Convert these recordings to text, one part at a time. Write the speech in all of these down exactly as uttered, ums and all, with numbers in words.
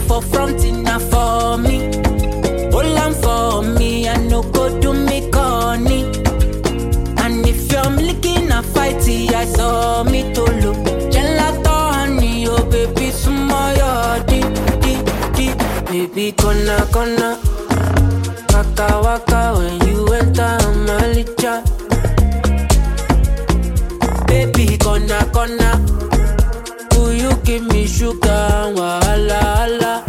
for front enough for me. Hold on for me, I no go do me corny. And if you're licking a fighty, I saw me to look. Gelato honey, oh baby, sumo yo di di di. Baby, gonna gonna waka waka when you enter my licha. Baby, gonna gonna, will you give me sugar? Wala wala.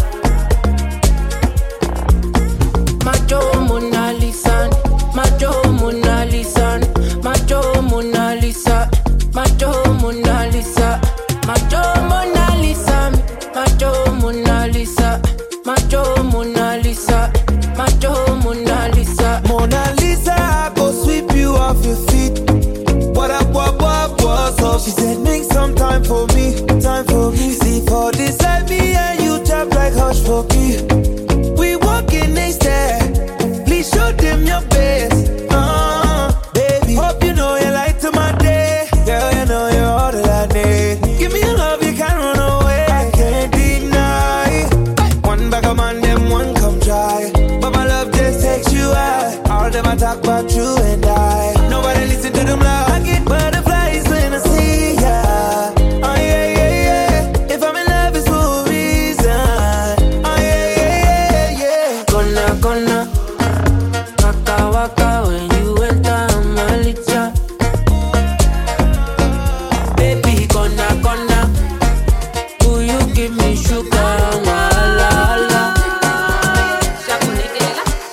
Macho Mona Lisa, Macho Mona Lisa, Macho Mona Lisa, Macho Mona Lisa, Macho Mona Lisa, Macho Mona Lisa, Macho Mona Lisa, Macho Mona Lisa. Mona Lisa, I go sweep you off your feet. What up, what, what, what's up? She said, make some time for me, time for me. See for this, let me and you tap like hush for me. We walking next step, please show them your best. Uh, baby, hope you know you light to my day. Girl, you know you're all that I need. Give me a love you can't run away. I can't deny. One bag of man, them one come try. But my love just takes you out. All them I talk about you and I. Nobody listen to them loud. I get butterflies when I see ya. Oh yeah, yeah, yeah. If I'm in love, it's for a reason. Oh yeah, yeah, yeah, yeah. Gonna gonna waka waka when you enter my licha. Baby, gonna gonna, will you give me sugar?